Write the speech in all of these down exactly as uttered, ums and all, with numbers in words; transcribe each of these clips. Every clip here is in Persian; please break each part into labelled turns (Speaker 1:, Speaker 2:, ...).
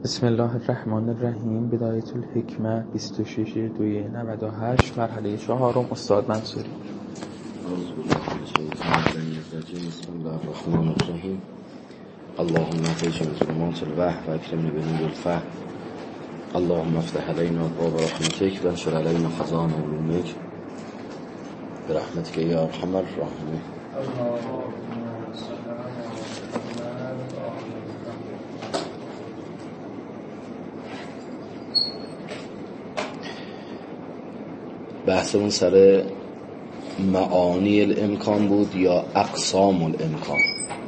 Speaker 1: بسم الله الرحمن الرحیم. بدایت الحکمه بیست و شش دوی نود و هشت مرحله چهارم. استاد منصوری.
Speaker 2: بسم الله الرحمن الرحیم. اللهم اخرجنا من ظلمات الوهم واکرمنا بنور الفهم. اللهم افتح علينا ابواب رحمتك وانشر علينا خزائن علومك برحمتك یا ارحم الراحمین. بحثمون سر معانی الامکان بود یا اقسام الامکان.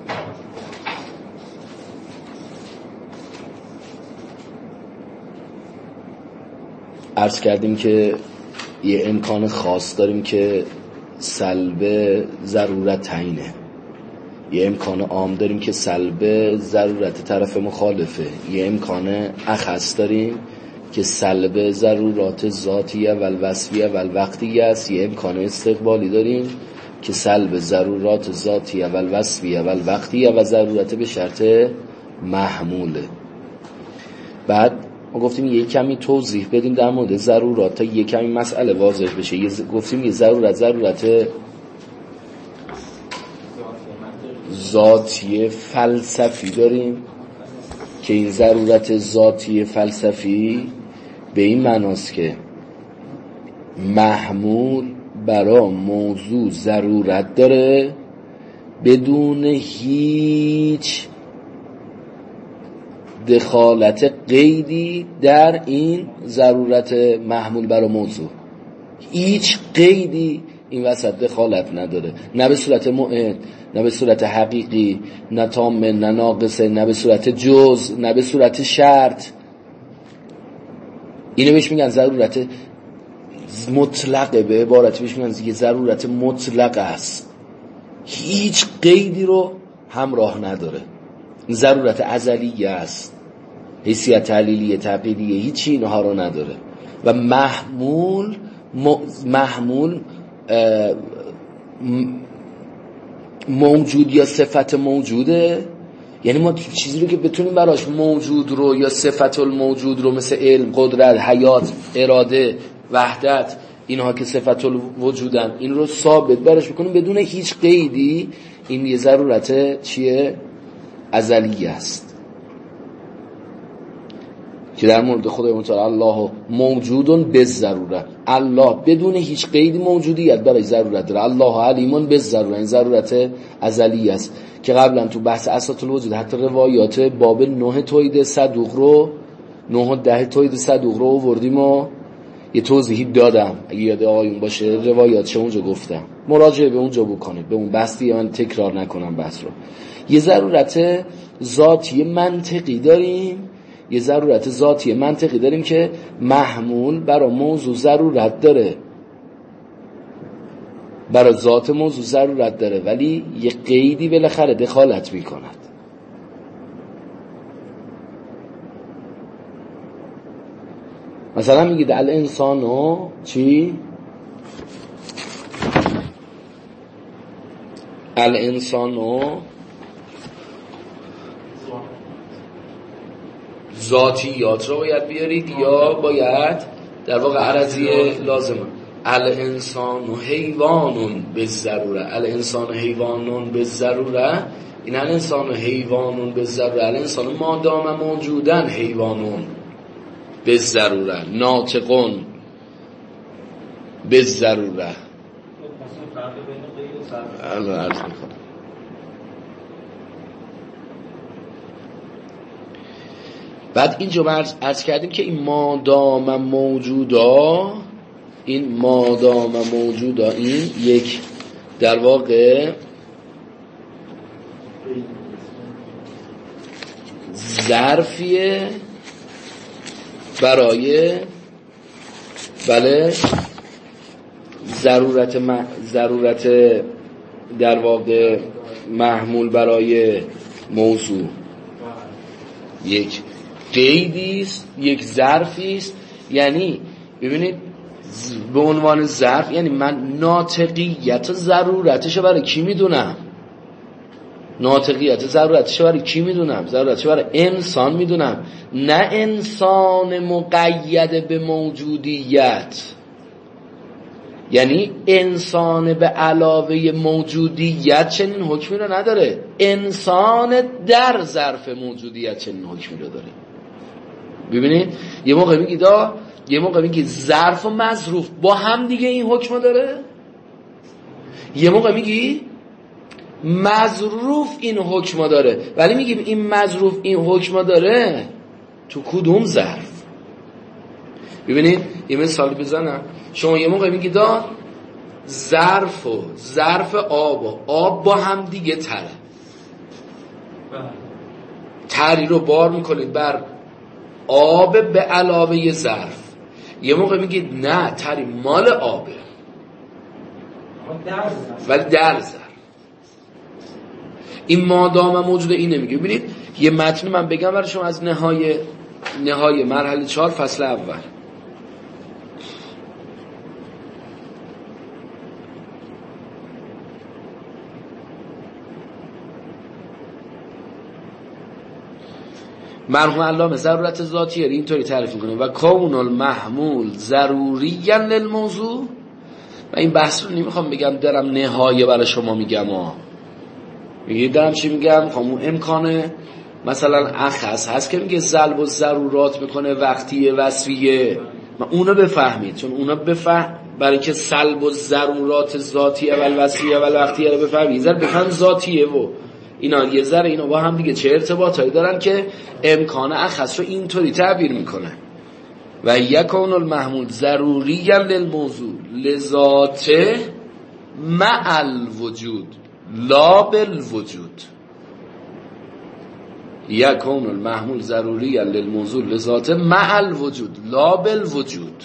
Speaker 2: عرض کردیم که یه امکان خاص داریم که سلب ضرورت تعیینه، یه امکان عام داریم که سلب ضرورت طرف مخالفه، یه امکان اخص داریم که سلب ضرورات ذاتیه و الوصفیه و الوقتیه است، یه امکان استقبالی داریم که سلب ضرورات ذاتیه و الوصفیه و الوقتیه و ضرورت به شرط محموله. بعد ما گفتیم یه کمی توضیح بدیم در مورد ضرورات تا یه کمی مسئله واضح بشه. یه گفتیم یه ضرورت ضرورت ذاتی فلسفی داریم که این ضرورت ذاتی فلسفی به این معناست که محمول برای موضوع ضرورت داره بدون هیچ دخالت قیدی در این ضرورت محمول برای موضوع. هیچ قیدی این وسط دخالت نداره، نه به صورت معد، نه به صورت حقیقی، نه تام، نه ناقصه، نه به صورت جز، نه به صورت شرط. اینو بهش میگن ضرورت مطلقه، به عبارتی بهش میگن یه ضرورت مطلق است، هیچ قیدی رو همراه نداره. ضرورت ازلیه است، حیثیت تعلیلیه، تقییدیه، هیچی اینها رو نداره. و محمول محمول موجود یا صفت موجوده، یعنی ما چیزی رو که بتونیم براش موجود رو یا صفت الموجود رو مثل علم، قدرت، حیات، اراده، وحدت، اینها که صفت الوجودن، این رو ثابت براش بکنیم بدون هیچ قیدی، این یه ضرورت چیه؟ ازلیه است که در مورد خدای متعال الله موجودون به ضرورت، الله بدون هیچ قیدی موجودیت برای ضرورت داره. الله علیمون به ضرورت، این ضرورت ازلی است که قبلا تو بحث اساس الوجود حتی روایات باب نه توحید صدوق رو نه و ده توحید صدوق رو آوردیم و یه توضیحی دادم، اگه یاد آقایون باشه روایاتش اونجا گفتم، مراجعه به اونجا بکنید، به اون بحثی من تکرار نکنم بحث رو. یه ضرورت ذاتی منطقی داریم، یه ضرورت ذاتی منطقی داریم که محمول برای موضوع ضرورت داره، برای ذات موضوع ضرورت داره، ولی یه قیدی بالاخره دخالت میکند. مثلا میگید الانسانو چی؟ الانسانو ذاتیات رو باید بیارید یا باید در واقع عرضیه لازمه. الانسان حیوانون به ضروره، الانسان حیوانون به ضروره، این الانسان حیوانون به ضروره، الانسان ما دام موجودن حیوانون به ضروره، ناطقون به ضروره. الان عرض میکنم. بعد اینجا عرض, عرض کردیم که این مادام موجودا، این مادام موجودا این یک در واقع ظرفیه برای بله ضرورت م... ضرورت در واقع محمول برای موضوع، یک قیدی است، یک ظرفی است. یعنی ببینید به عنوان ظرف، یعنی من ناطقیت ضرورتشو برای کی میدونم؟ ناطقیت ضرورتش برای کی میدونم؟ ضرورتش برای انسان میدونم، نه انسان مقید به موجودیت. یعنی انسان به علاوه موجودیت چنین حکمی رو نداره، انسان در ظرف موجودیت چنین حکمی رو داره. ببینید یه موقع میگی دا یه موقع میگی ظرف و مظروف با هم دیگه این حکم داره، یه موقع میگی مظروف این حکم داره، ولی میگیم این مظروف این حکم داره تو کدوم ظرف؟ ببینید یه مثال بزنم. شما یه موقع میگی دا ظرف و ظرف آب و آب با هم دیگه تره، تری رو بار میکنید بر آب به علاوه ظرف. یه موقع میگید نه تری مال آبه ولی در ظرف. این مادام موجوده این نمیگه. ببینید یه متن من بگم برای شما از نهای نهای مرحله چهار فصل اول. مرحوم علامه ضرورت ذاتیه اینطوری تعریف میکنه و کون المحمول ضروریاً للموضوع. و این بحث رو نمیخوام بگم درم نهایه برای شما میگم ها، میگه درم چی میگم؟ خب امکانه مثلا اخص هست که میگه ضرب و ضرورات میکنه وقتیه وصفیه، ما اونو بفهمید، چون اونا بفهم برای که سلب و ضرورات ذاتیه اول وصفیه اول وقتیه رو بفهمید، یه ذره بفهم ذاتیه و اینا یه ذره اینا با هم دیگه چه ارتباطایی دارن که امکان اخص رو اینطوری تعبیر میکنه. و یکون المحمول ضروریاً للموضوع لذاته مع الوجود لا بالوجود. یکون المحمول ضروریاً للموضوع لذاته مع الوجود لا بالوجود.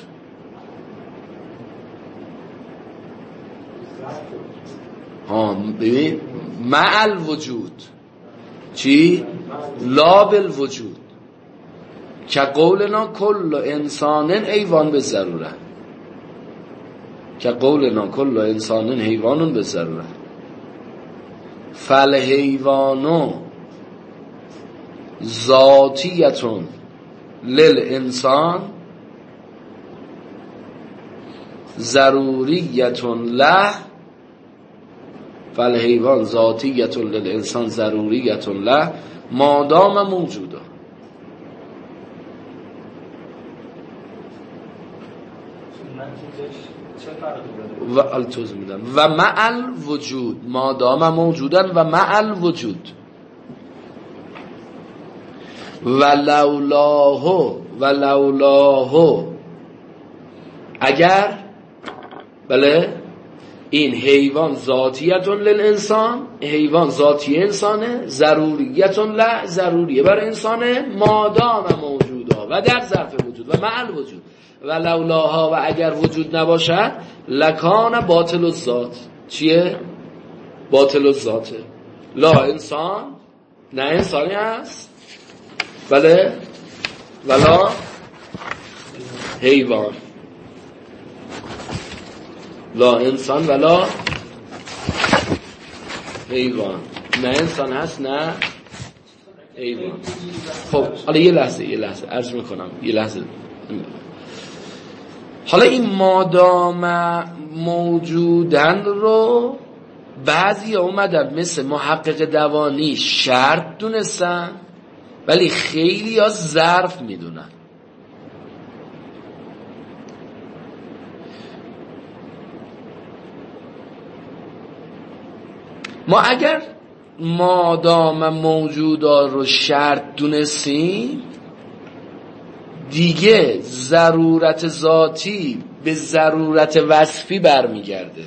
Speaker 2: ها ببین مع الوجود چی؟ لا بالوجود. که قولنا کل انسان حیوان به ضروره، که قولنا کل انسان حیوان به ضروره. فالحیوان ذاتیتون للانسان ضروریتون له. فالحیوان ذاتیتون للانسان ضروریتون له مادام موجوده. و التوز میدن و مع الوجود مادام موجودن و مع الوجود. و لولاه و لولاه اگر بله این حیوان ذاتیتون للانسان، حیوان ذاتی انسانه، ضروریتون له ضروریه بر انسانه مادام موجوده و در ظرف وجود و مع الوجود. و لولاها و اگر وجود نباشد لکان باطل الذات. چیه؟ باطل الذاته. لا انسان نه انسانی هست بله ولا حیوان. لا انسان ولا حیوان، نه انسان هست نه حیوان. خب حالا یه لحظه یه لحظه عرض میکنم یه لحظه. حالا این مادام موجودن رو بعضی اومدن مثل محقق دوانی شرط دونستن ولی خیلی ها ظرف میدونن. ما اگر مادام موجودا رو شرط دونستیم دیگه ضرورت ذاتی به ضرورت وصفی برمیگرده.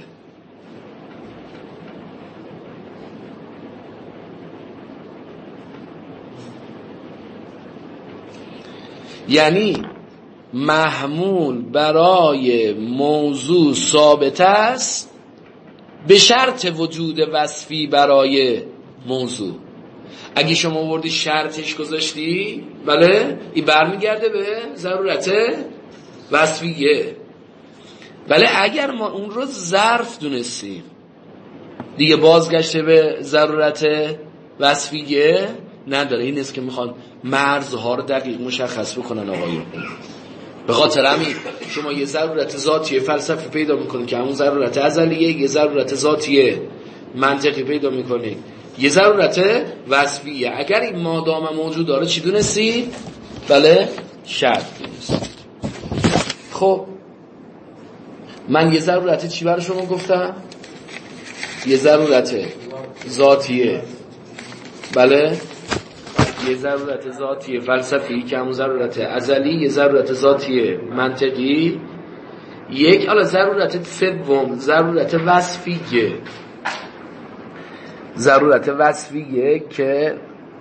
Speaker 2: یعنی محمول برای موضوع ثابت است به شرط وجود وصفی برای موضوع. اگه شما آوردی شرطش گذاشتی بله این برمیگرده به ضرورت وصفیه. بله اگر ما اون رو ظرف دونستیم دیگه بازگشته به ضرورت وصفیه نداره. این است که میخوان مرزها رو دقیق مشخص بکنن آقایون. به خاطر همین شما یه ضرورت ذاتی فلسفی پیدا میکنید که همون ضرورت ازلیه، یه ضرورت ذاتی منطقی پیدا میکنید، یه ضرورت وصفیه. اگر این مادام موجود داره چی دونستی؟ بله شرط دونستی. خب من یه ضرورت چی برای شما گفتم؟ یه ضرورت ذاتیه، بله، یه ضرورت ذاتی فلسفی که همون ضرورت ازلی، یه ضرورت ذاتی منطقی، یک حالا ضرورت سوم ضرورت وصفیه. ضرورت وصفیه که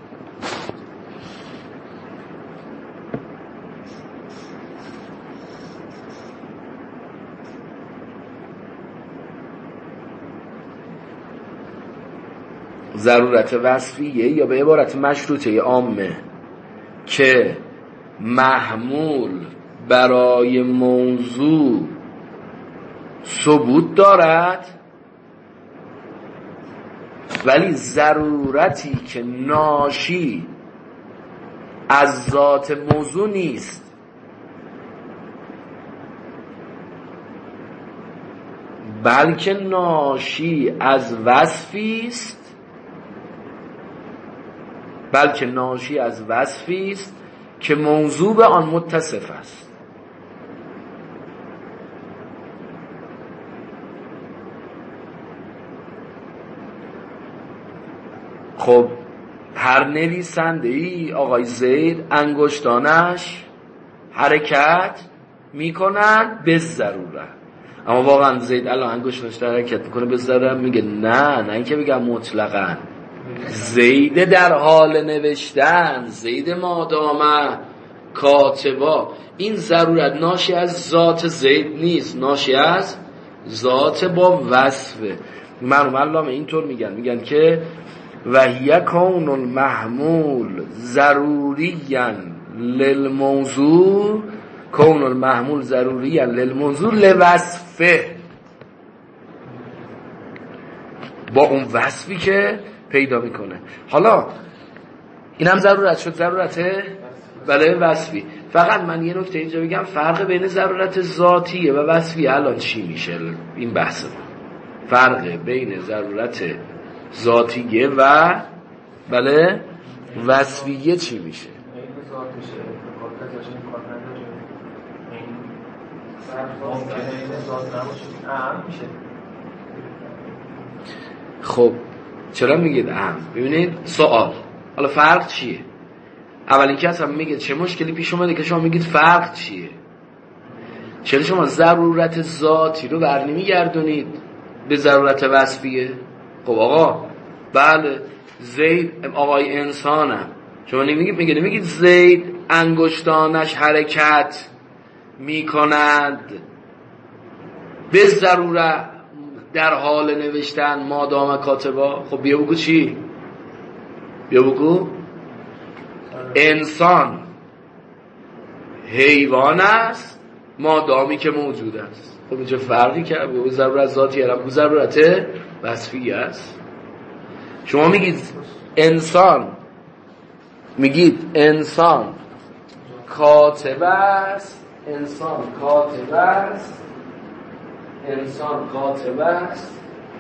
Speaker 2: ضرورت وصفیه یا به عبارت مشروطه عامه که محمول برای موضوع ثبوت دارد ولی ضرورتی که ناشی از ذات موضوع نیست، بلکه ناشی از وصفی است بلکه ناشی از وصفی است که موضوع به آن متصف است. خب هر نویسنده ای آقای زید انگشتانش حرکت میکنن به ضرورت، اما واقعا زید الان انگشتانش حرکت میکنه به ضرورت؟ میگه نه، نه اینکه بگم مطلقاً. زید در حال نوشتن، زید مادامه کاتبا، این ضرورت ناشی از ذات زید نیست، ناشی از ذات با وصفه. مرحوم علامه اینطور میگن، میگن که وهی کون المحمول ضروریاً للموضوع، کون المحمول ضروریاً للموضوع لوصفه، با اون وصفی که پیدا میکنه. حالا این هم ضرورت شد، ضرورته بله وصفی. فقط من یه نکته اینجا بگم، فرق بین ضرورت ذاتیه و وصفی الان چی میشه؟ این بحث ما فرق بین ضرورت ذاتیه و بله وصفیه چی میشه؟ خب چرا میگید اهم؟ ببینید سوال، حالا فرق چیه؟ اول اینکه اصلا میگید چه مشکلی پیش اومده که شما میگید فرق چیه؟ چرا شما ضرورت ذاتی رو برنمیگردونید به ضرورت وصفیه؟ خب آقا بله زید آقای انسانم، شما نمیگید، میگید نمیگید زید انگشتانش حرکت میکنند به ضرورت در حال نوشتن مادام کاتبا. خب بیا بگو چی؟ بیا بگو انسان حیوان است مادامی که موجود است. خب اینجا فرقی کرد، به ضرورت ذاتی هم به ضرورت وصفی است. شما میگید انسان، میگید انسان کاتب است، انسان کاتب است، انسان کاتب است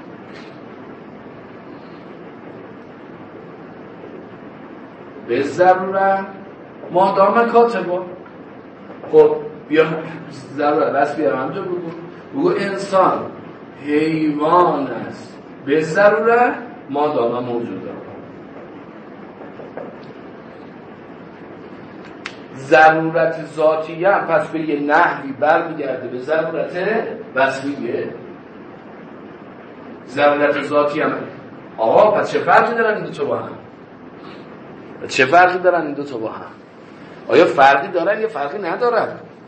Speaker 2: به ضرورت مادام کاتبا. خب بیا ضرورت بس بیا همجا بگو بگو انسان حیوان است به ضرورت مادام موجوده. ضرورت ذاتیه هم پس به یه نحوی برمیگرده به ضرورت وصفیه. ضرورت ذاتی هم آقا پس چه فرقی دارن این دو تا با هم؟ چه فرقی دارن این دو تا با هم؟ آیا فرقی دارن یا فرقی ندارن؟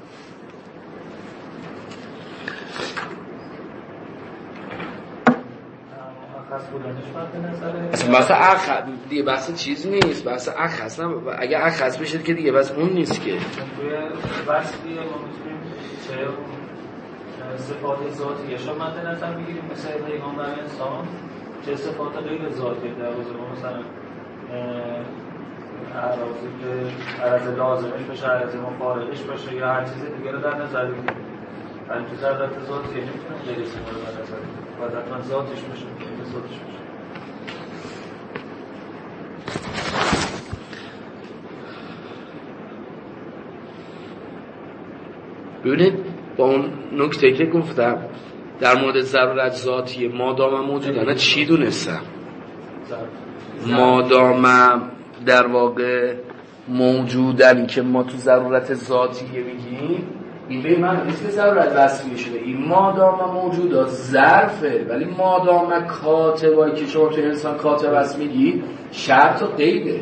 Speaker 2: اصلا بحث اخ دیگه بحث چیز نیست، بحث اخ اصلا اگه اخ هست بشه که دیگه بس اون نیست که.
Speaker 3: توی وصفی ما میتونیم چه صفات ذاتی یا شما مثلا بگیریم مثل پیغمبر انسان چه صفات غیر ذاتی در واقع مثلا اعراضی که عرض لازمش باشه، عرض مفارقش باشه یا هر چیز دیگه رو در نظر بگیریم. ولی تو ذات ذاتیه نمیتونم غیر از این رو در نظر بگیریم. باید حتما ذاتش باشه، که ذاتش باشه.
Speaker 2: ببینید با اون نکته که گفتم در مورد ضرورت ذاتیه مادام موجودانه چی دونستم؟ مادام در واقع موجودنی که ما تو ضرورت ذاتیه میگیم این به من نیست که ضرورت وصفی شده. این مادام موجودات ظرفه، ولی مادام کاتبایی که شما تو انسان کاتب هست میگی شرط و قیده.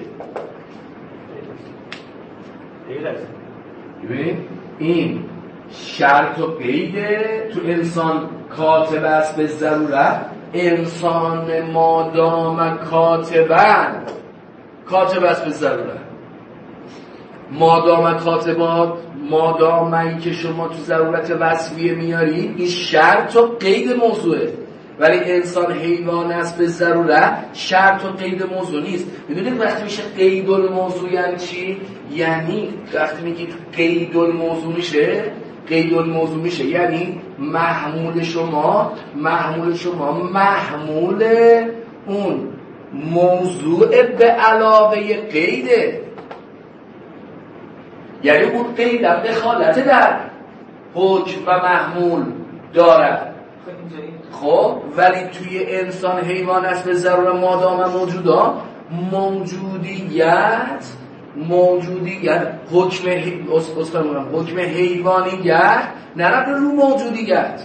Speaker 2: ببینید این شرط و قیده تو انسان کاتب است به ضرورت. انسان مادام کاتبن کاتب است به ضرورت. مادام کاتبات مادام این که شما تو ضرورت وصفیه میاری این شرط و قید موضوعه، ولی انسان حیوان است به ضرورت شرط و قید موضوع نیست. میدونید وقتی میشه قید الموضوع یعنی چی؟ یعنی وقتی میگی قید الموضوع میشه قید الموضوع میشه یعنی محمول شما محمول شما محمول اون موضوع به علاوه قیده، یعنی اون قید هم دخالت در حکم و محمول دارد. خب ولی توی انسان حیوان است به ضرورت مادام موجودا موجودیت موجودیت حکم حکم حیوانیت نرفته رو موجودیت،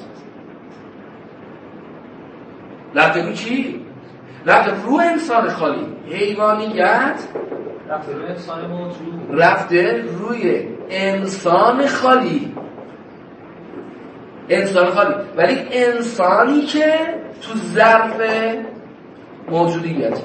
Speaker 2: رفته رو چی؟ رفته رو انسان خالی. حیوانیت
Speaker 3: رفته روی انسان موجود،
Speaker 2: رفته روی انسان خالی انسان خالی ولی انسانی که تو ظرف موجودیته.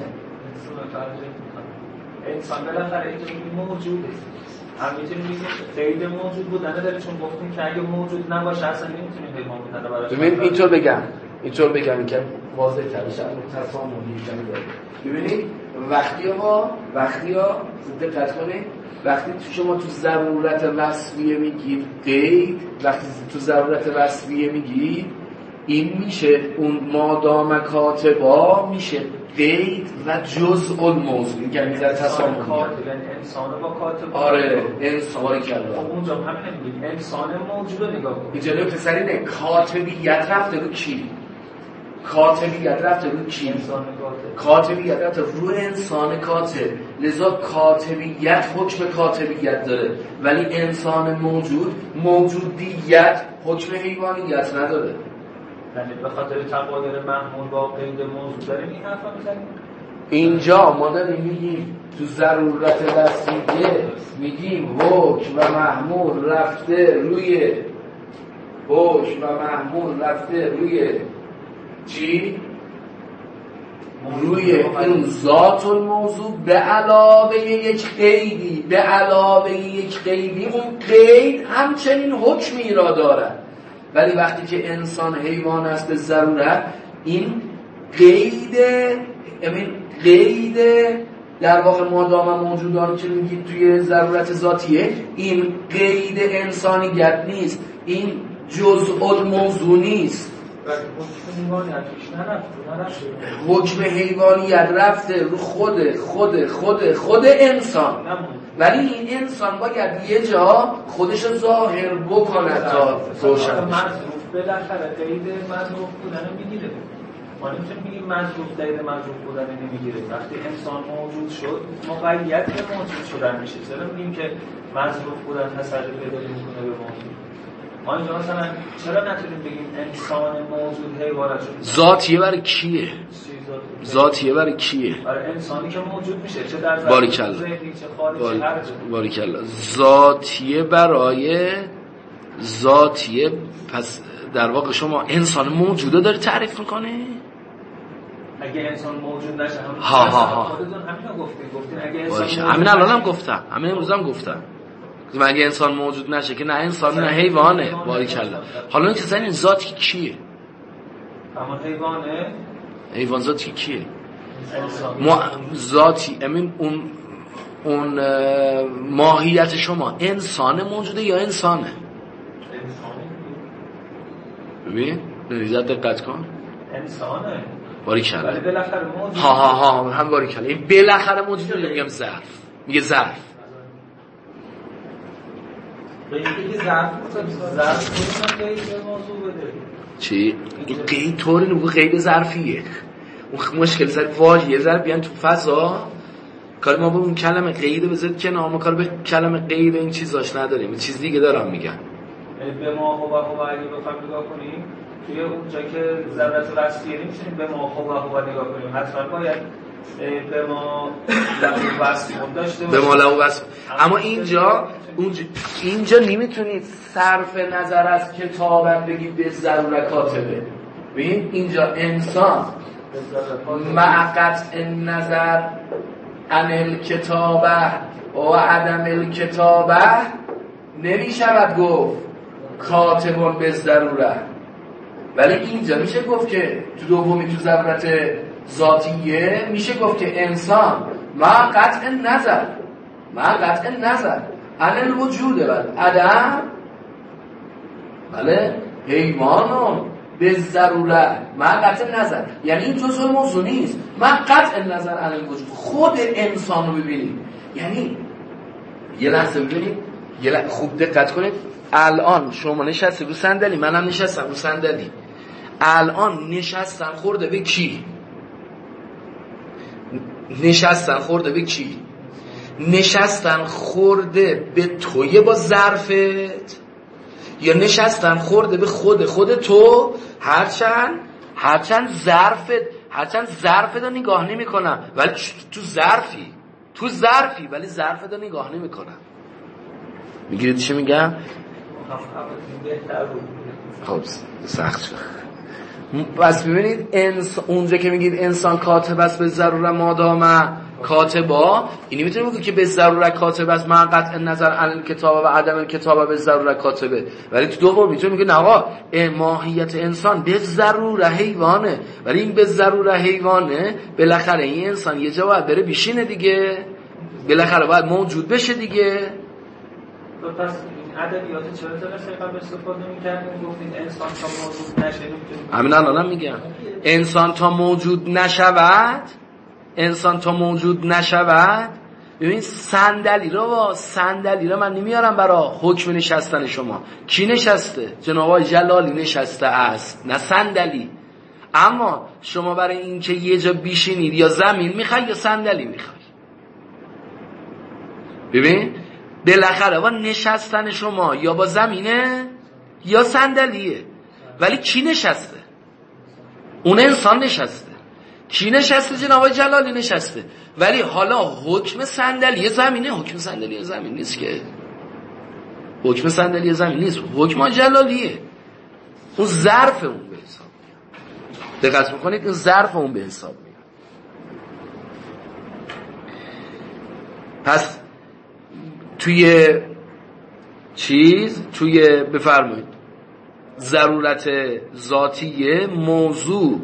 Speaker 3: انسان بالاخره اینجا موجوده، هم میتونیم بگیم قید موجود بودنه داره، چون گفتیم که اگه موجود نباشه اصلا نمیتونیم حیوان بودنه براش.
Speaker 2: ببین اینطور بگم اینطور بگم که واضح تر بشه تفاهمی داره. ببینید وقتی ها وقتی ها دقت کنید وقتی تو شما تو ضرورت وصفیه میگید قید، وقتی تو ضرورت وصفیه میگید این میشه اون مادام کاتبا میشه قید و جزء الموضوع، یعنی میذاره تسامح
Speaker 3: کاتب یعنی انسان با کاتب.
Speaker 2: آره انسان کلا
Speaker 3: خب اونجا همین میگیم انسان موجود نگاه کن.
Speaker 2: اینجا نکته سری نه کاتبیت رفته رو کی؟ کاتبیت رفته رو کی؟
Speaker 3: انسان کاتب.
Speaker 2: کاتبیت رفته رو انسان کاتب، لذا کاتبیت حکم کاتبیت داره ولی انسان موجود موجودیت حکم حیوانیت نداره.
Speaker 3: یعنی به خاطر تقادر محمول با قید موضوع داریم این حرفا میزنیم.
Speaker 2: اینجا ما داریم میگیم تو ضرورت وصفیه میگیم حکم و محمول رفته روی حکم و محمول رفته روی چی؟ روی این ذات الموضوع به علاوه یک قیدی به علاوه یک قیدی اون قید همچنین حکمی را دارد. ولی وقتی که انسان حیوان است به ضرورت این قید امین قید در واقع مادام موجودانی که میگید توی ضرورت ذاتیه این قید انسانیت نیست، این جزء الموضوع نیست. حکم حیوانیت رفته رو خود خود خود خود انسان، ولی این انسان باید یه جا خودش ظاهر بکنه تا روشن بشه.
Speaker 3: بالاخره قید مظروف بودن میگیره. ما نمیتونیم بگیم مظروف قید مظروف بودن نمیگیره. وقتی انسان موجود شد مقید به موجود شدن میشه. چرا میگیم که مظروف بودن تسلط پیدا میکنه به موجود؟ ما اینجا مثلا چرا نتونیم بگیم انسان موجود حیوانات شد؟
Speaker 2: ذاتیه برای کیه؟ ذاتیه برای کیه؟
Speaker 3: برای انسانی که موجود میشه، چه در
Speaker 2: ذهنی
Speaker 3: چه خارجی هر جا.
Speaker 2: باریکلا. ذاتیه برای ذاتیه، پس در واقع شما انسان موجوده داری تعریف میکنه؟
Speaker 3: اگه انسان موجود نشه هم
Speaker 2: ها ها ها
Speaker 3: خودتون همین گفتین گفتین اگه انسان
Speaker 2: همین الان هم گفتم، همین امروز هم گفتم اگه انسان موجود نشه که نه انسان نه حیوانه. باریکلا. حالا این که این ذاتی کیه؟
Speaker 3: اما حیوانه.
Speaker 2: حیوان ذاتی کیه؟ ما ذاتی امین اون اون ماهیت شما انسان موجوده یا انسانه؟ ببین نریزت دقت کن
Speaker 3: انسانه
Speaker 2: باری کلا
Speaker 3: ولی بالاخره موجوده
Speaker 2: ها ها ها هم باری کلا این بالاخره موجوده میگم ظرف میگه ظرف
Speaker 3: قیدی ظرف ظرف کنم قید به موضوع بده
Speaker 2: چی؟ این قید طوری نبود قید ظرفیه اون مشکل سر واژه ظرف بیان تو فضا کار ما با اون کلمه قید بذارید که نام کار به کلمه قید این چیزاش نداریم این چیز دیگه دارم میگن
Speaker 3: به ما هو هو اگه بخوایم نگاه کنیم توی اونجا که ضرورت وصفیه نمی‌تونیم به ما هو هو نگاه کنیم حتما باید به ما لغو وصف داشته
Speaker 2: به ما لغو وصف اما اینجا اونجا اینجا نمیتونید صرف نظر از کتابت بگید به ضرورت کاتبه ببین اینجا انسان مع قطع نظر عن الکتابه و عدم الکتابه نمیشود گفت کاتبون به ضرورت ولی اینجا میشه گفت که تو دومی تو ضرورت ذاتیه میشه گفت که انسان مع قطع نظر مع قطع نظر عن الوجود و عدم بله حیوانون به ضرورت مع قطع نظر یعنی این جزء موضوع نیست مع قطع نظر عن الوجود خود انسان رو ببینید یعنی یه لحظه ببینید یه لحظه خوب دقت کنید الان شما نشستی رو صندلی منم نشستم رو صندلی الان نشستن خورده به کی نشستن خورده به کی نشستن خورده به توی با ظرفت یا نشستن خورده به خود خود تو هرچند هرچند ظرفت هرچند ظرفت رو نگاه نمی کنم ولی تو ظرفی تو ظرفی ولی ظرفت رو نگاه نمی کنم میگیرید چی میگم؟ خب سخت شد پس ببینید انس... اونجا که میگید انسان کاتب است به ضرورت مادامه کاتبا اینی میتونه بگه که به ضرورت کاتب است مع قطع نظر عن کتاب و عدم کتاب به ضرورت کاتبه ولی تو دوم میتونه میگه نه آقا ماهیت انسان به ضرورت حیوانه ولی این به ضرورت حیوانه بالاخره این انسان یه جا باید بره بشینه دیگه بالاخره باید موجود بشه دیگه
Speaker 3: پس ادبیات چرا تا قبل استفاده می‌کردیم گفتید انسان تا موجود نشه
Speaker 2: همین الانم میگم انسان تا موجود نشود انسان تا موجود نشود ببین صندلی رو با صندلی رو من نمیارم برای حکم نشستن شما کی نشسته جناب آقای جلالی نشسته است نه صندلی اما شما برای اینکه یه جا بشینید یا زمین میخوای یا صندلی میخوای ببین بالاخره با نشستن شما یا با زمینه یا صندلیه ولی کی نشسته اون انسان نشسته کی نشسته جناب آقای جلالی نشسته ولی حالا حکم صندلی زمینه حکم صندلی زمین نیست که حکم صندلی زمین نیست حکم جلالیه اون ظرف اون به حساب میاد دقت بکنید اون ظرف اون به حساب میاد پس توی چیز توی بفرمایید ضرورت ذاتیه موضوع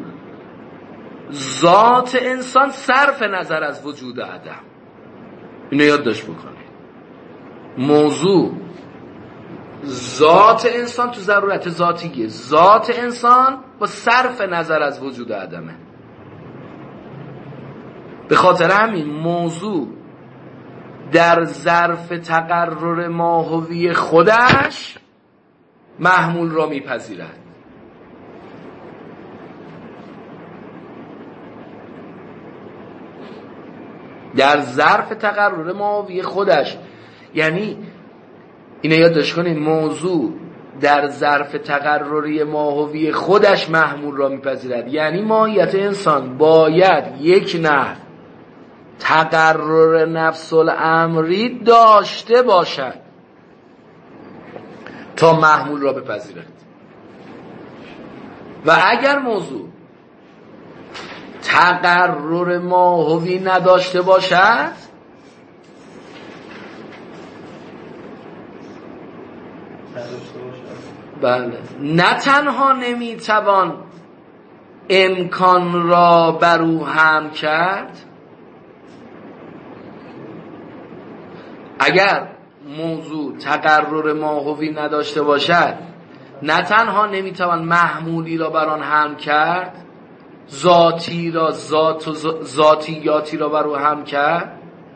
Speaker 2: ذات انسان صرف نظر از وجود عدم اینو یادداشت بکنید موضوع ذات انسان تو ضرورت ذاتیه ذات انسان با صرف نظر از وجود عدمه به خاطر همین موضوع در ظرف تقرر ماهوی خودش محمول را میپذیرد در ظرف تقرر ماهوی خودش یعنی اینو یادداشت کنید موضوع در ظرف تقرری ماهوی خودش محمول را میپذیرد یعنی ماهیت انسان باید یک نحو تقرر نفس الامری داشته باشد تا محمول را بپذیرد و اگر موضوع تقرر ماهوی نداشته باشد بله نه تنها نمیتوان امکان را بر او هم کرد. اگر موضوع تقرر ماهوی نداشته باشد نه تنها نمیتوان محمولی را بر آن هم کرد، ذاتی را ذات و ذاتیاتی را بر او هم کرد.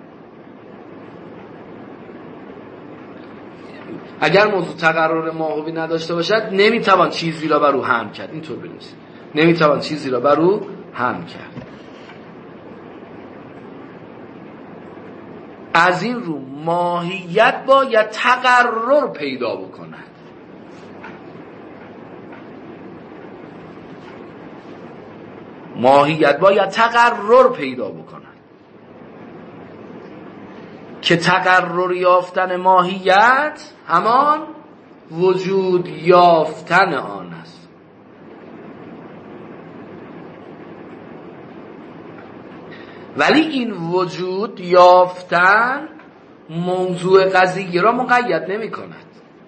Speaker 2: اگر موضوع تقرر ماهوی نداشته باشد نمیتوان چیزی را بر او هم کرد. اینطور بنویسید، نمیتوان چیزی را بر او هم کرد. از این رو ماهیت باید تقرر پیدا بکند. ماهیت باید تقرر پیدا بکند که تقرر یافتن ماهیت همان وجود یافتن آن است. ولی این وجود یافتن موضوع قضیه را مقید نمی کند.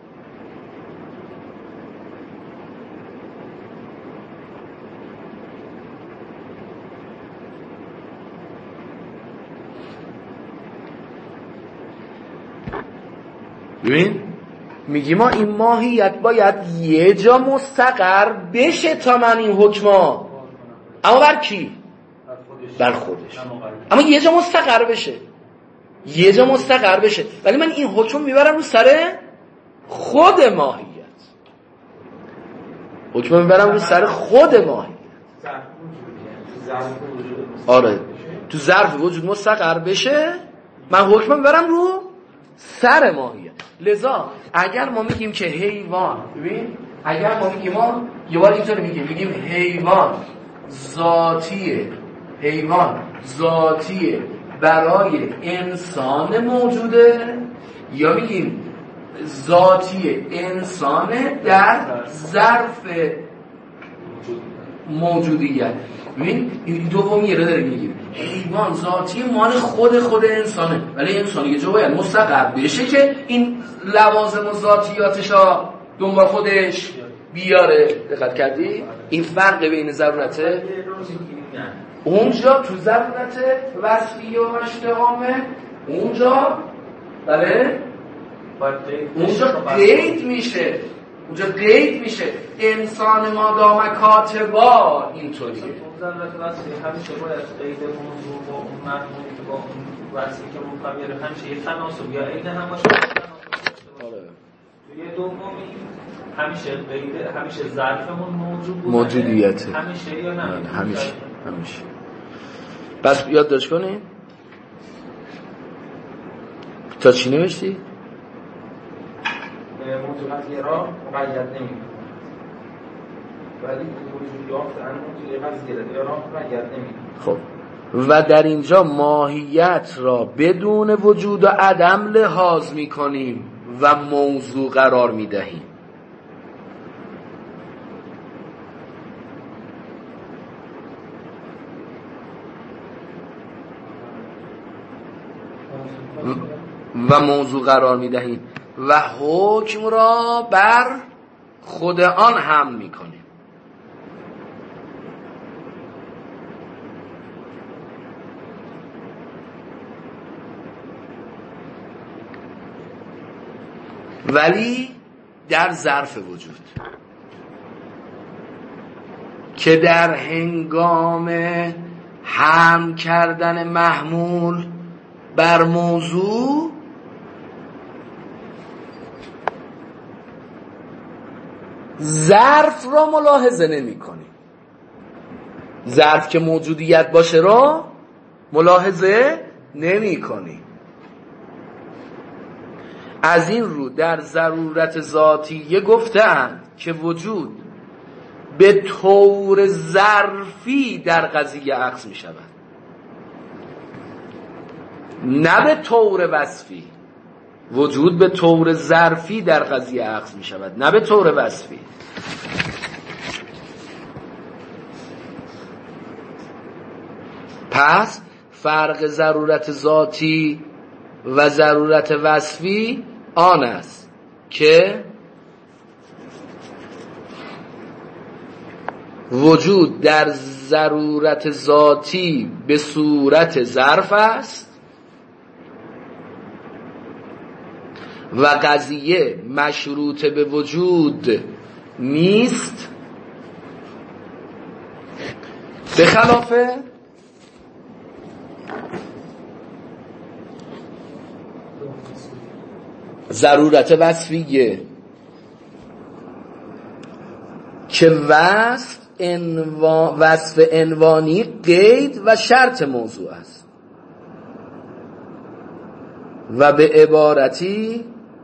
Speaker 2: ببین میگی ما این ماهیت باید یه جا مستقر بشه تا من این حکما، اما بر کی؟ بر خودش. اما یه جا مستقر بشه، یه جا مستقر بشه، ولی من این حکم میبرم رو سر خود ماهیت. حکم میبرم رو سر خود ماهیت. آره تو ظرف وجود مستقر بشه، من حکم میبرم رو سر ماهیت. لذا اگر ما میگیم که حیوان، ببین اگر ما میگیم، ما یه بار اینطور میگیم میگیم حیوان ذاتیه، حیوان ذاتیه برای انسان موجوده، یا میگیم ذاتی انسان در ظرف موجودیت. ببین این دومی رو داریم میگیم حیوان ذاتی مال خود خود انسانه، ولی انسان یه جا باید مستقر بشه که این لوازم و ذاتیاتش ها دنبال خودش بیاره. دقت کردی؟ این فرق بین ضرورته اونجا تو ضرورت وصفیه و اشتهامه، اونجا بله اونجا قید میشه، اونجا قید میشه انسان مادام کاتبا اینطوریه.
Speaker 3: ضرورت وصفیه همیشه باید قید موضوع با اون مفهومی که با اون وصفی که مخبره همیشه یه تناسب یا عین هم باشه. آره توی دومی همیشه قید، همیشه ظرفمون موجود بود،
Speaker 2: موجودیته
Speaker 3: همیشه یا نه
Speaker 2: همیشه همیشه. بس یادداشت کنین تا چی نوشتی؟
Speaker 1: موضوع قضیه را مقید نمی‌کند، ولی وجود یافتن موضوع قضیه را مقید نمی‌کند.
Speaker 2: خب و در اینجا ماهیت را بدون وجود و عدم لحاظ می‌کنیم و موضوع قرار می‌دهیم. و موضوع قرار می‌دهیم و حکم را بر خود آن هم می‌کنیم. ولی در ظرف وجود که در هنگام هم کردن محمول بر موضوع ظرف را ملاحظه نمی کنیم. ظرف که موجودیت باشه را ملاحظه نمی کنیم. از این رو در ضرورت ذاتیه گفتند که وجود به طور ظرفی در قضیه عکس می شود، نه به طور وصفی. وجود به طور ظرفی در قضیه عکس می شود، نه به طور وصفی. پس فرق ضرورت ذاتی و ضرورت وصفی آن است که وجود در ضرورت ذاتی به صورت ظرف است و قضیه مشروط به وجود نیست، به خلاف ضرورت وصفیه که وصف انوا... وصف عنوانی قید و شرط موضوع است و به عبارتی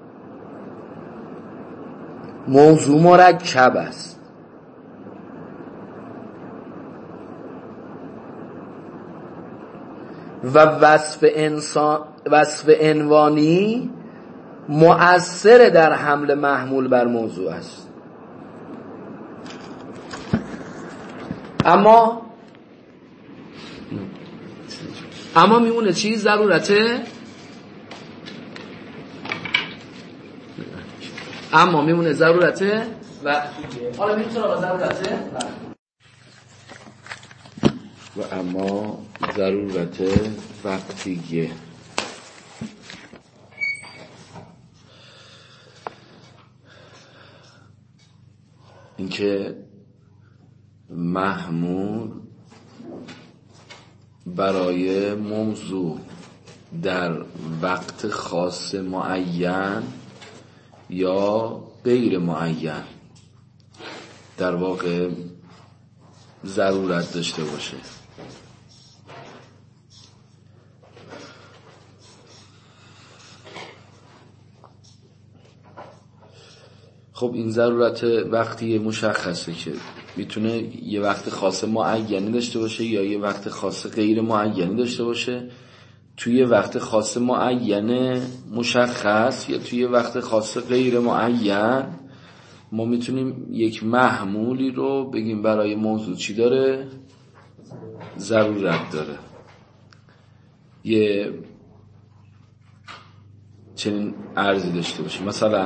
Speaker 2: موضوع مرکب است. و وصف انسان وصف عنوانی مؤثر در حمل محمول بر موضوع است. اما اما میمونه چی؟ ضرورته اما میمونه ضرورته و حالا میتونه با ضرورته و اما ضرورت وقتیه. اینکه محمول برای موضوع در وقت خاص معین یا غیر معین در واقع ضرورت داشته باشه. خب این ضرورت وقتی مشخصه که میتونه یه وقت خاص معینی داشته باشه یا یه وقت خاص غیر معینی داشته باشه. توی وقت خاص معین مشخص یا توی وقت خاص غیر معین ما میتونیم یک محمولی رو بگیم برای موضوع چی داره؟ ضرورت داره. یه چنین عرضی داشته باشه. مثلا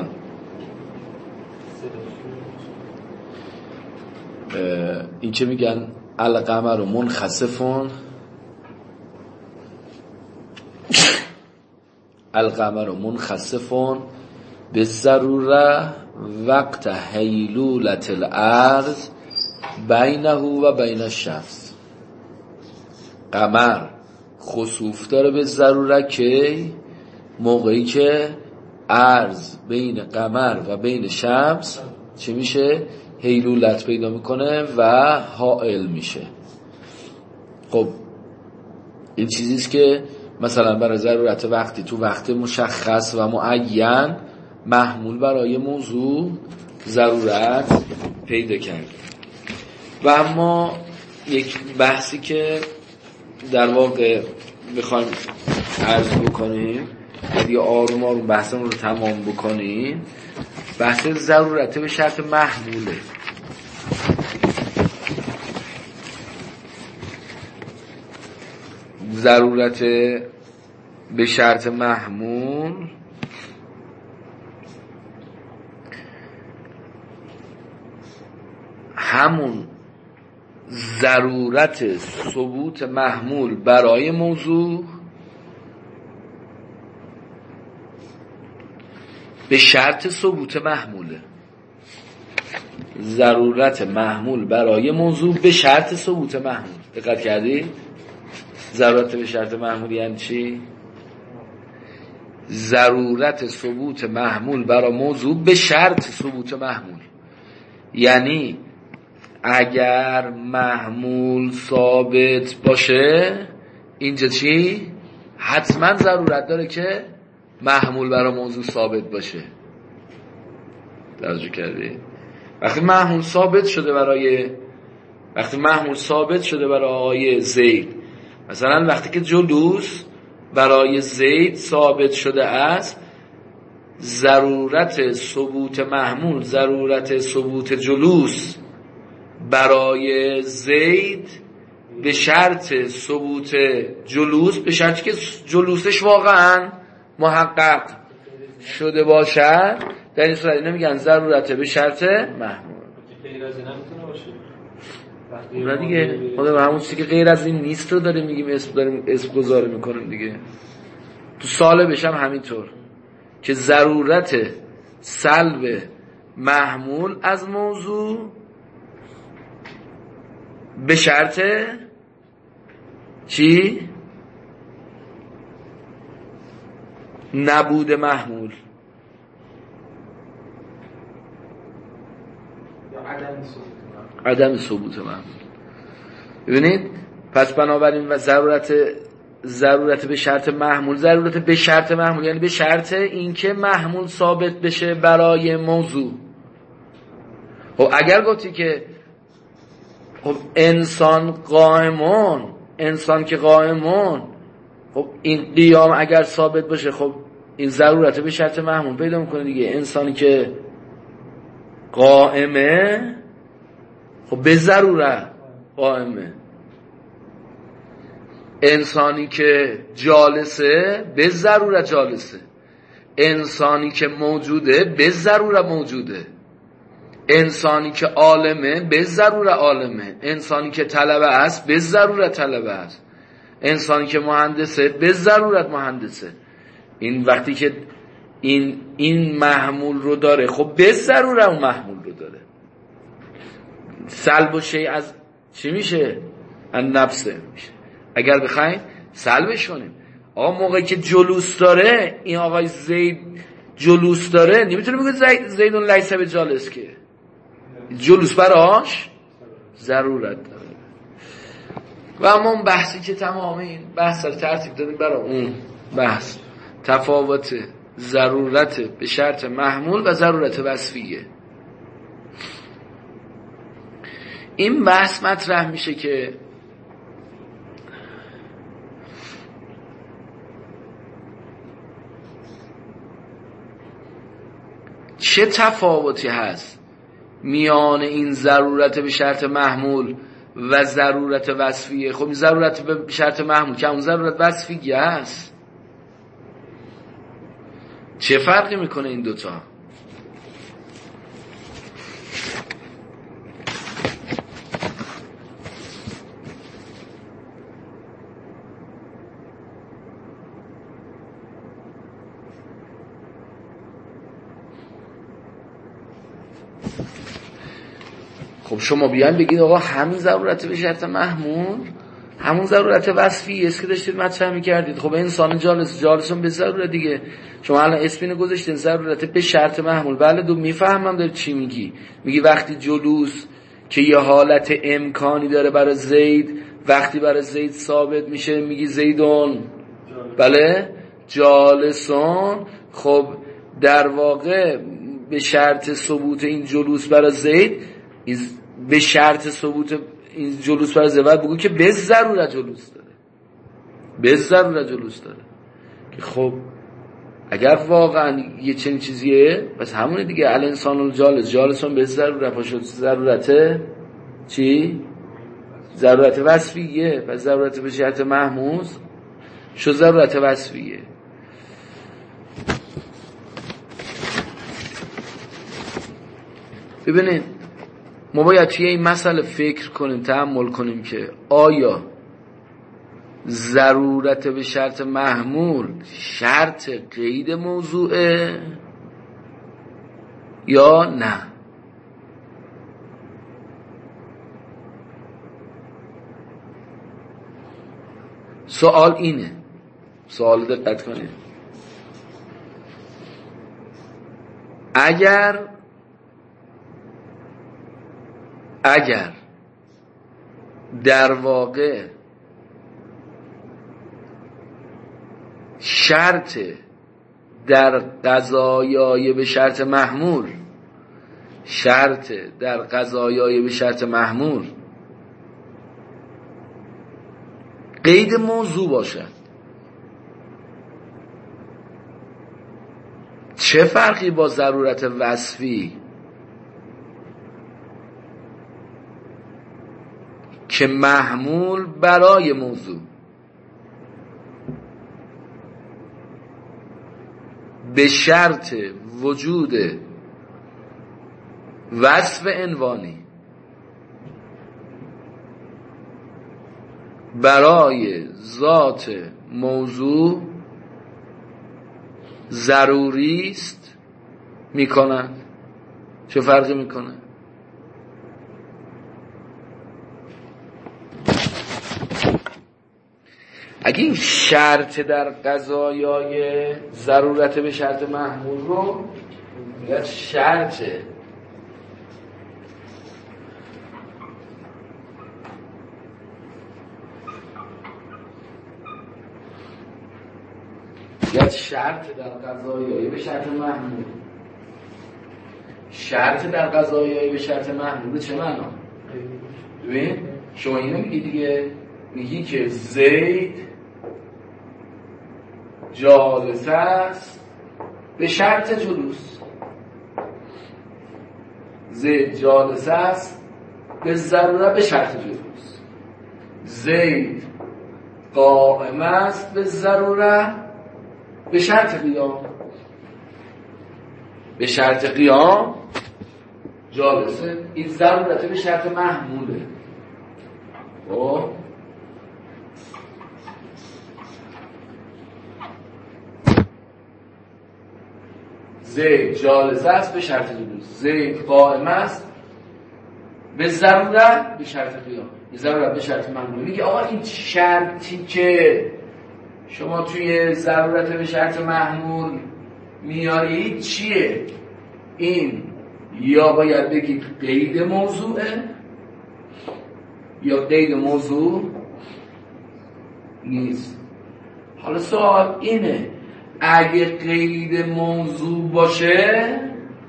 Speaker 2: این که میگن القمر منخسفون القمر منخسفون به ضروره وقت حیلولت الارض بینه و بین الشمس. قمر خسوف داره به ضروره که موقعی که ارض بین قمر و بین شمس چه میشه؟ حیلولت پیدا میکنه و حائل میشه. خب این چیزیست که مثلا برای ضرورت وقتی تو وقت مشخص و معین محمول برای موضوع ضرورت پیدا کرد. و اما یک بحثی که در واقع میخوایم عرض بکنیم یا آروم آروم بحثمون رو تمام بکنیم، بحث ضرورت به شرط محموله. ضرورت به شرط محمول همون ضرورت ثبوت محمول برای موضوع به شرط ثبوت محموله. ضرورت محمول برای موضوع به شرط ثبوت محمول. دقت کردی؟ ضرورت به شرط محمول یعنی چی؟ ضرورت ثبوت محمول برای موضوع به شرط ثبوت محمول. یعنی اگر محمول ثابت باشه اینجا چی؟ حتما ضرورت داره که محمول برای موضوع ثابت باشه. توجه کردی؟ وقتی محمول ثابت شده برای وقتی محمول ثابت شده برای آقای زید، مثلا وقتی که جلوس برای زید ثابت شده است، ضرورت ثبوت محمول ضرورت ثبوت جلوس برای زید به شرط ثبوت جلوس، به شرطی که جلوسش واقعا محقق شده باشد، در این صورت نمیگن ضرورت به شرط محمول. نه دیگه خدا همون چیزی که غیر از این نیست رو داریم میگیم، اسم داریم اسم گذاری میکنیم دیگه. تو سالبش هم همینطور که ضرورت سلب محمول از موضوع به شرط چی؟ نبود محمول
Speaker 1: یا عدم ثبوت
Speaker 2: عدم ثبوت محمول. ببینید پس بنابراین و ضرورت ضرورت به شرط محمول، ضرورت به شرط محمول یعنی به شرط اینکه محمول ثابت بشه برای موضوع. خب اگر گفتی که خب انسان قائمون، انسان که قائمون، خب این قیام اگر ثابت باشه خب این ضرورت به شرط محمول پیدا میکنه دیگه. انسانی که قائمه خب به ضرورت قائمه، انسانی که جالسه به ضرورت جالسه، انسانی که موجوده به ضرورت موجوده، انسانی که عالمه به ضرورت عالمه، انسانی که طلبه است به ضرورت طلبه است، انسانی که مهندسه به ضرورت مهندسه. این وقتی که این این محمول رو داره خب به ضرورت اون محمول رو داره. سلب و شیء از چی میشه؟ از نفسه میشه. اگر بخوایم سلبش کنیم، آقا موقعی که جلوس داره این آقای زید جلوس داره نمیتونه بگه زید زیدون لیس به جالس، که جلوس براش ضرورت داره. و اما اون بحثی که تمام این بحث رو ترتیب دادیم برای اون بحث تفاوت ضرورت به شرط محمول و ضرورت وصفیه. این بحث مطرح میشه که چه تفاوتی هست میان این ضرورت به شرط محمول و ضرورت وصفیه. خب این ضرورت به شرط محمول که اون ضرورت وصفیه هست، چه فرقی میکنه این دوتا؟ خب شما بیان بگید آقا همین ضرورت به شرط محمول همون ضرورت وصفی است که داشتید مطرح می‌کردید. خب انسان جالس جالسون به ضرورت دیگه. شما الان اسمینو گذاشتین ضرورت به شرط محمول. بله دو میفهمم داری چی میگی. میگی وقتی جلوس که یه حالت امکانی داره برای زید، وقتی برای زید ثابت میشه میگی زیدون بله جالسون. خب در واقع به شرط ثبوت این جلوس برای زید، به شرط ثبوت این جلوس برای زید بگو که به ضرورت جلوس داره، به ضرورت جلوس داره. که خب اگر واقعا یه چنین چیزیه پس همونه دیگه. ال انسان الجالس جالسون به ضرورت پاشد ضرورت چی؟ ضرورت وصفیه. پس ضرورت به شرط محموز شو ضرورت وصفیه. ببینید ما باید توی این مسئله فکر کنیم، تأمل کنیم که آیا ضرورت به شرط محمول شرط قید موضوعه یا نه. سوال اینه، سوال دقت کنید. اگر اگر در واقع شرط در قضایای به شرط محمول شرط در قضایای به شرط محمول قید موضوع باشد، چه فرقی با ضرورت وصفی که محمول برای موضوع به شرط وجود وصف عنوانی برای ذات موضوع ضروری است میکنند. چه فرقی میکنه؟ اگه این شرط در قضایای ضرورت به شرط محمول رو میگه شرطه، میگه شرط در قضایای به شرط محمول. شرط در قضایای به شرط محمول چه معنا؟ ببین شما اینو میگی دیگه، میگی که زید جالس است به شرط جلوس. زید جالس است به ضرورت به شرط جلوس. زید قائم است به ضرورت به شرط قیام. به شرط قیام جالسه، این ضرورت به شرط محموله. او زید جالس است به شرط جلوس. زید قائم است به ضرورت به شرط قیام. به ضرورت به شرط محمول. میگه آقا این شرطی که شما توی ضرورت به شرط محمول میارید چیه؟ این یا باید بگید قید موضوعه یا قید موضوع نیست. حالا سوال اینه، اگه قید موضوع باشه،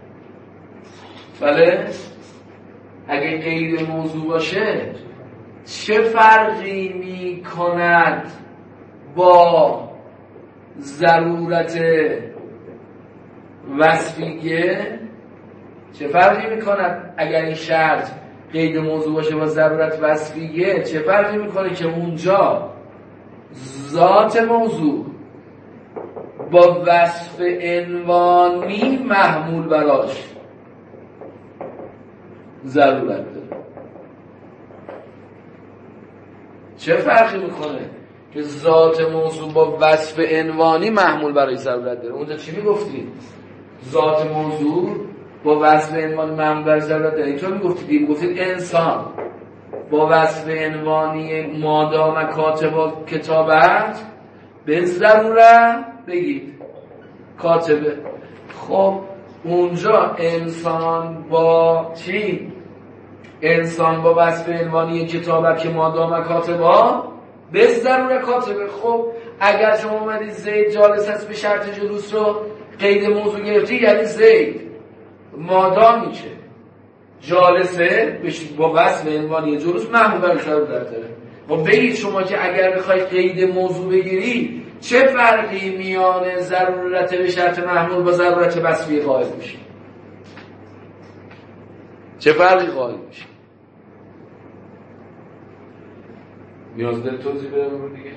Speaker 2: بله، اگه قید موضوع باشه چه فرقی می کند با ضرورت وصفیه؟ چه فرقی می کند اگر این شرط قید موضوع باشه با ضرورت وصفیه؟ چه فرقی می کنه که اونجا ذات موضوع با وصف عنوانی محمول براش ضرورت داره؟ چه فرقی میکنه که ذات موضوع با وصف عنوانی محمول برای ضرورت داره؟ اونجا چی میگفتی؟ ذات موضوع با وصف عنوانی محمول برای ضرورت داره. اینطور میگفتید، میگفتید انسان با وصف عنوانی مادام کاتب کتابت به ضرورت بگید کاتبه. خب اونجا انسان با چی؟ انسان با وصف عنوانی کتابت که مادام کاتبا به ضرورت کاتبه. خب اگر شما اومدید زید جالس است به شرط جلوس رو قید موضوع گرفتی، یعنی زید مادامی که جالسه با وصف عنوانی جلوس محمول بر ضرورت داره. خب بگید شما که اگر بخوای قید موضوع بگیری چه فرقی میان ضرورت به شرط محمول با ضرورت وصفی قائل میشه؟ چه فرقی قائل میشه؟ نیاز داره توضیح بدم دیگه؟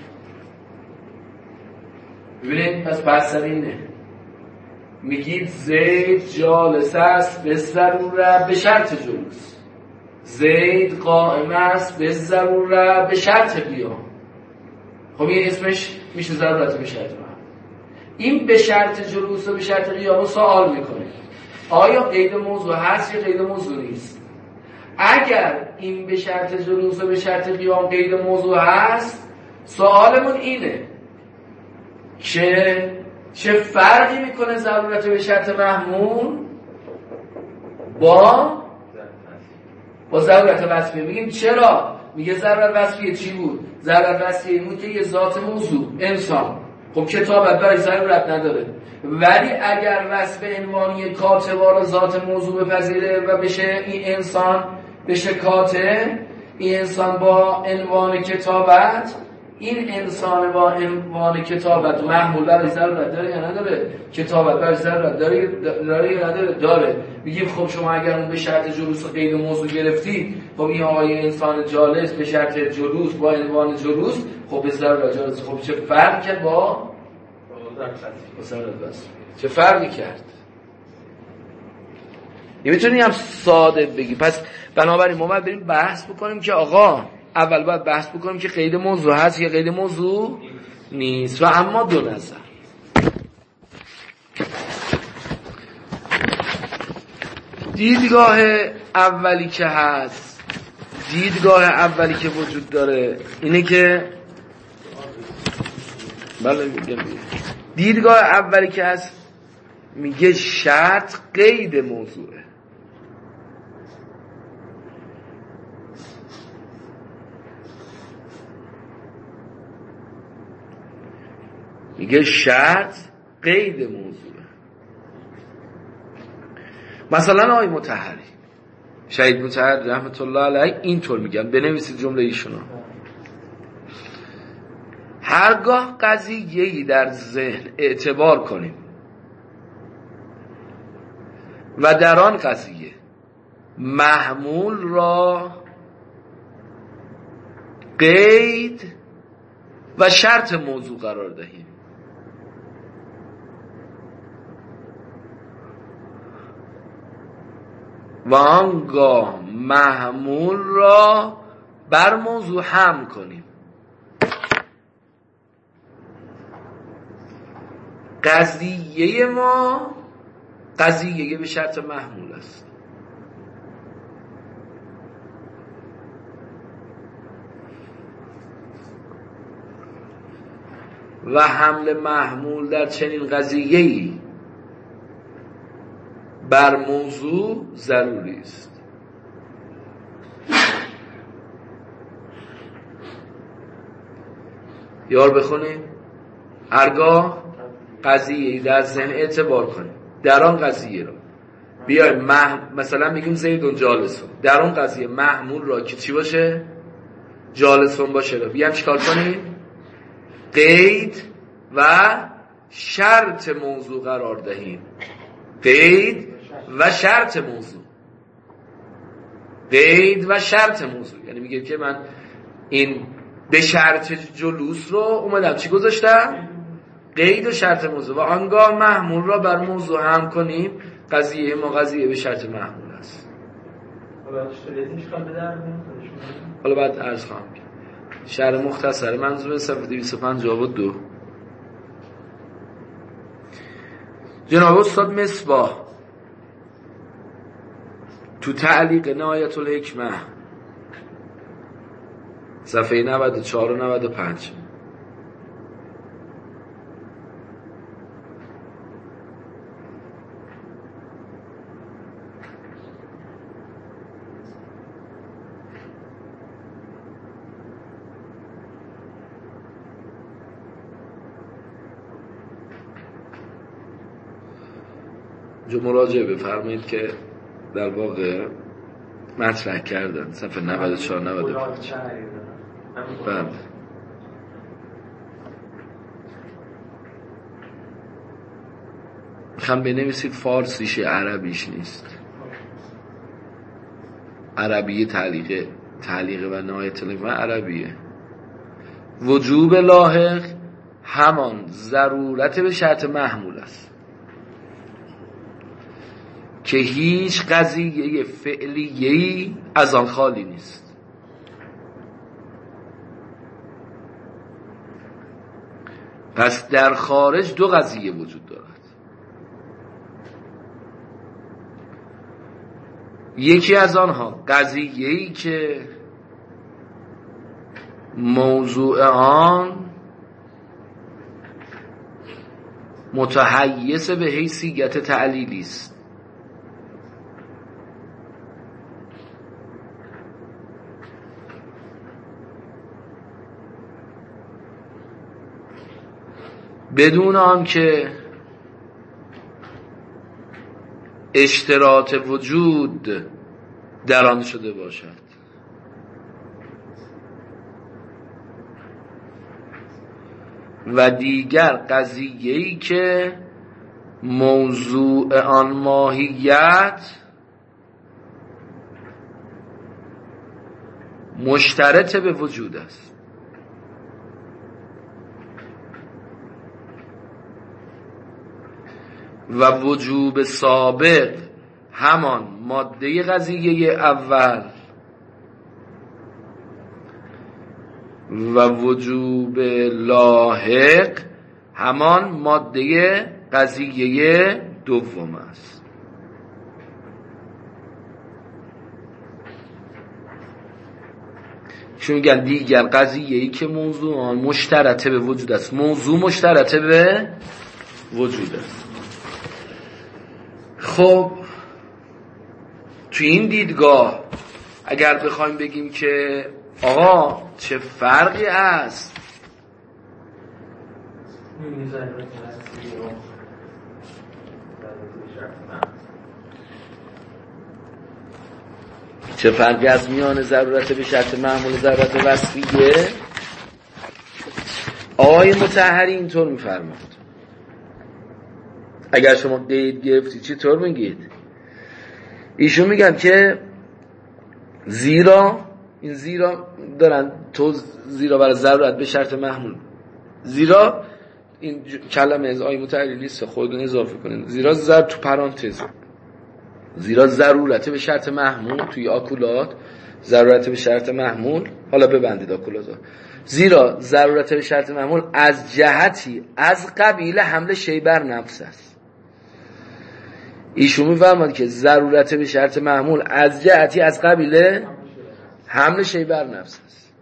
Speaker 2: ببینید پس بحث اینه، میگید زید جالس است به ضرورت به شرط جلوس. زید قائم است به ضرورت به شرط قیام. خب این اسمش میشه ضرورت به شرط محمول. این به شرط جلوس و به شرط قیام سوال میکنه آیا قید موضوع هست یا قید موضوع نیست؟ اگر این به شرط جلوس و به شرط قیام قید موضوع هست، سوالمون اینه که چه فرقی میکنه ضرورت به شرط محمول با با ضرورت وصفیه؟ میگیم چرا؟ میگه ضرورت وصفیه چی بود؟ ضرورت وصفیه بود که یه ذات موضوع انسان، خب کتابت برای ضرورت نداره، ولی اگر وصف عنوانی کاتبا رو ذات موضوع بپذیره و بشه این انسان بشه کاتب، این انسان با عنوان کتابت، این انسان با عنوان کتابت محمول برای ضرورت داره یا نداره؟ کتابت برای ضرورت داره داره یا نداره؟ داره. میگیم خب شما اگر اون به شرط جلوس و قید موضوع گرفتی، خب این آقای انسان جالس به شرط جلوس با عنوان جلوس خب به ضرورت جالس، خب چه فرق کرد با ضرورت بس؟ چه فرقی کرد؟ نمیتونی هم ساده بگی. پس بنابراین ما باید بریم بحث بکنیم که آقا اول باید بحث بکنیم که قید موضوع هست یا قید موضوع نیست. و اما دو نظر. دیدگاه اولی که هست، دیدگاه اولی که وجود داره اینه که بله میگم دیدگاه اولی که هست میگه شرط قید موضوعه. میگه شرط قید موضوعه. مثلا آقای مطهری، شهید مطهری رحمت الله علیه اینطور میگن، بنویسید جمله ایشونو: هرگاه قضیه‌ای در ذهن اعتبار کنیم و در آن قضیه محمول را قید و شرط موضوع قرار دهیم، و آنگاه محمول را بر موضوع حمل کنیم. قضیه ما قضیه به شرط محمول است. و حمل محمول در چنین قضیه‌ای بر موضوع ضروری است. یار بخونیم: هرگاه قضیه‌ای در ذهن اعتبار کنیم، در آن قضیه را بیایم مح... مثلا میگیم زیدون جالسون، در اون قضیه محمول را که چی باشه؟ جالسون باشه را بیایم چیکار کنیم؟ قید و شرط موضوع قرار دهیم. قید و شرط موضوع. قید و شرط موضوع یعنی میگه که من این به شرط جلوس رو اومدم چی گذاشتم؟ قید و شرط موضوع. و آنگاه محمول را بر موضوع هم کنیم. قضیه ما قضیه به شرط محمول است. حالا بعد عرض خواهم کرد. شرح مختصر منظور صفحه دویست و پنجاه و دو. جناب استاد مصباح تو تعلیق نهایت الحکمه صفحه نود و چهار و نود و پنج جو مراجعه بفرمایید که در واقع مطرح کردن صفحه نود و چهار نود و پنج. بله میخوام بنویسید فارسیش عربیش نیست. عربی تعلیق تعلیق و نهایت الحکمه عربیه. وجوب لاحق همان ضرورت به شرط محمول است که هیچ قضیه فعلیه‌ای از آن خالی نیست. پس در خارج دو قضیه وجود دارد. یکی از آنها قضیه‌ای که موضوع آن متحیز به حیثیت تعلیلی است. بدون آن که اشتراط وجود در آن شده باشد. و دیگر قضیه‌ای که موضوع آن ماهیت مشترط به وجود است. و وجوب سابق همان ماده قضیه اول و وجوب لاحق همان ماده قضیه دوم است. چون میگن دیگر قضیه‌ای که موضوع آن مشترطه به وجود است. موضوع مشترطه به وجود است. خب تو این دیدگاه اگر بخوایم بگیم که آقا چه فرقی است چه فرقی از میان ضرورت به شرط معمول ضرورت وصفیه، آقای مطهری اینطور میفرماد. اگر شما قید گرفتی چطور میگید؟ ایشون میگن که زیرا، این زیرا دارن تو زیرا برای ضرورت به شرط محمول، زیرا این کلمه از آقای مطهری نیست، خودتون اضافه کنین. زیرا زر تو پرانتز، زیرا ضرورت به شرط محمول توی آکولات، ضرورت به شرط محمول، حالا ببندید آکولات، زیرا ضرورت به شرط محمول از جهتی از قبیل حمل شی بر نفس است. ایشون میفرماد که ضرورت به شرط محمول از جهتی از قبیل حمل شی بر نفس است.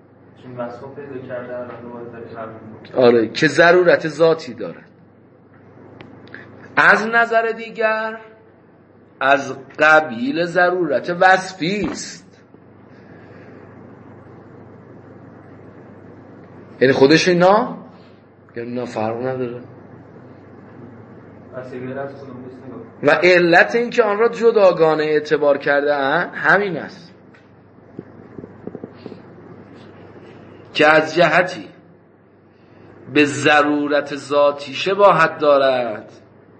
Speaker 2: آره که ضرورت ذاتی داره. از نظر دیگر از قبیل ضرورت وصفی است. یعنی خودش اینا یعنی اینا فرق نداره. و علت این که آن را جداگانه اعتبار کرده اند همین است که از جهتی به ضرورت ذاتی شباهت دارد،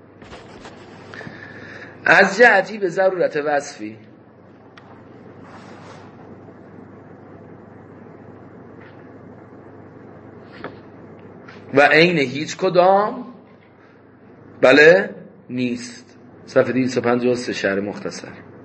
Speaker 2: از جهتی به ضرورت وصفی. و عین هیچ کدام بله نیست. صفحه دویست و پنجاه و سه شرح مختصر.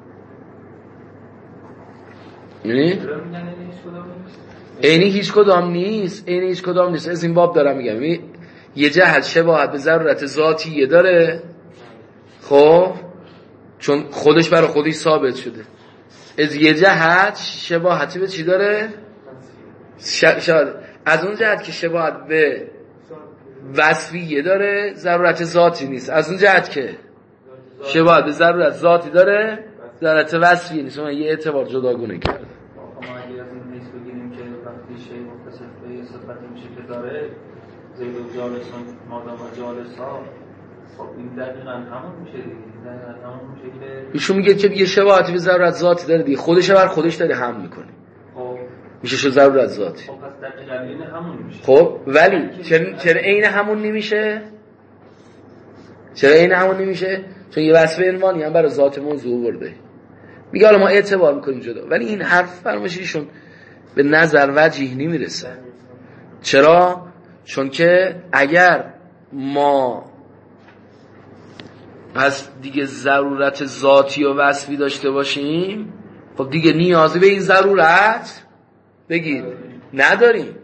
Speaker 2: یعنی عین هیچ کدام نیست، عین هیچ کدام نیست. از این باب دارم میگم یه جهت شباهت به ضرورت ذاتیه داره، خب چون خودش برای خودش ثابت شده. از یه جهت شباهتی به چی داره؟ شاید از اون جهت که شباهت به وصفیه داره ضرورت ذاتی نیست، از اون جهت که شباهت به ضرورت ذاتی داره ضرورت وصفی نیست. اون یه اعتبار جداگونه کرده.
Speaker 3: ما اگه از این حیث بگیریم که وقتی شی متصف به یه صفتی میشه که داره زید و جالسان مادام و جالسا، خب این دقیقا همون میشه دیگه. دقیقا همون میشه که
Speaker 2: ایشون میگه که یه شباهتی به ضرورت ذاتی داره دیگه، خودش بر خودش داره هم میکنه،
Speaker 3: خب
Speaker 2: میشه شو ضرورت ذاتی.
Speaker 3: خب پس دقیقا این همون میشه.
Speaker 2: خب ولی چرا چرا عین همون نمیشه؟ چرا عین همون نمیشه؟ چون یه وصف عنوانی هم برای ذات موضوع برده. میگه حالا ما اعتبار میکنیم جدا، ولی این حرف فرمایشیشون به نظر وجیه نمیرسه. چرا؟ چون که اگر ما پس دیگه ضرورت ذاتی و وصفی داشته باشیم، خب دیگه نیازی به این ضرورت بگید نداریم.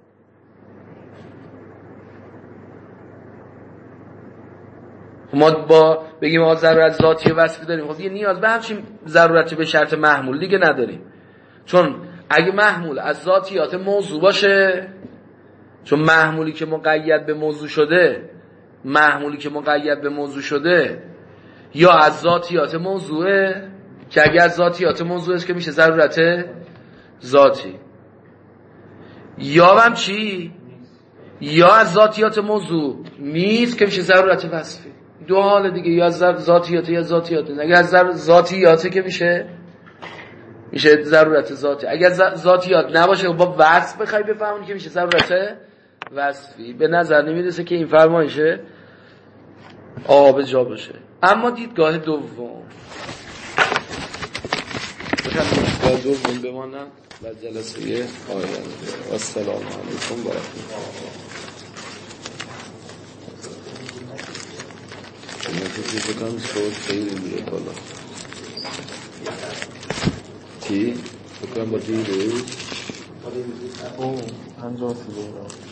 Speaker 2: ما با بگیم ما ضرورت ذاتی و وصفی داریم، خب دیگه نیاز به همچین ضرورتی به شرط محمول دیگه نداریم. چون اگه محمول از ذاتیات موضوع باشه، چون محمولی که مقید به موضوع شده محمولی که مقید به موضوع شده یا از ذاتیات موضوعه که اگه از ذاتیات موضوع است که میشه ضرورت ذاتی، یا هم چی؟ یا از ذاتیات موضوع نیست که میشه ضرورت وصفی. دو حال دیگه، یا از ذاتیات یا ذاتیات. اگه از ذاتیاته که میشه میشه ضرورت ذاتی. اگه ذاتیات نباشه با وصف بخوای بفهمونی که میشه ضرورت وصفی. به نظر نمیرسه که این فرمایشه آب جا باشه. اما دیدگاه دوم دیدگاه دوم بمانم و جلسه آینده. السلام علیکم و رحمت الله. من فکر کنم صوت خیلی میره بالا. چی؟ فکر کنم با دیروز
Speaker 1: ساده وجود هست.
Speaker 4: اوه پنجاه دقیقه